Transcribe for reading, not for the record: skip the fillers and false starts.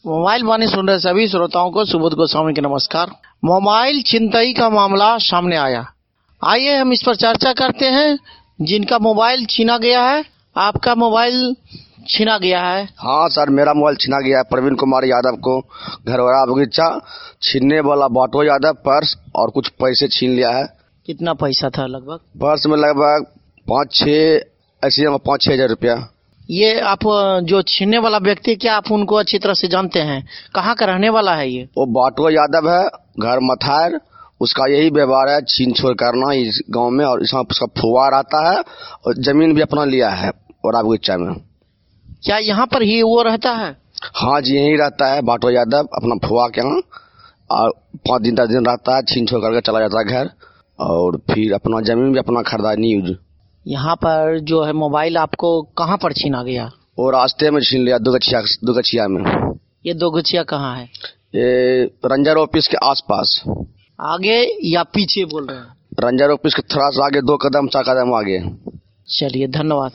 Mobile वाणी सुन रहे सभी श्रोताओं को सुबोध गोस्वामी के नमस्कार। मोबाइल छिनतई का मामला सामने आया। आइए हम इस पर चर्चा करते हैं। जिनका मोबाइल छीना गया है, आपका मोबाइल छीना गया है। हाँ सर, मेरा मोबाइल छीना गया है। प्रवीण कुमार यादव को घरवाड़ा बगीचा छीनने वाला बाटो यादव पर्स और कुछ पैसे छीन लिया है। कितना पैसा था लगभग? पर्स में लगभग 5-6 हजार रुपया। ये आप जो छीनने वाला व्यक्ति, क्या आप उनको अच्छी तरह से जानते हैं? कहाँ का रहने वाला है ये? वो बाटो यादव है, घर मथार। उसका यही व्यवहार है, छीन छोड़ करना इस गांव में। और इसमें उसका फुआ रहता है और जमीन भी अपना लिया है और बगीचा में। क्या यहाँ पर ही वो रहता है? हाँ जी, यही रहता है बाटो यादव अपना फुआ के यहाँ। और 5 दिन 10 दिन रहता है, छीन छोड़ करके चला जाता है घर। और फिर अपना जमीन भी अपना खरीदा न्यूज। यहाँ पर जो है मोबाइल आपको कहाँ पर छीना गया? वो रास्ते में छीन लिया, दुगछिया में। ये दोगछिया कहाँ है? ये रंजर ऑफिस के आसपास। आगे या पीछे बोल रहे हैं? रंजर ऑफिस के थोड़ा सा आगे, 2 कदम 4 कदम आगे। चलिए, धन्यवाद।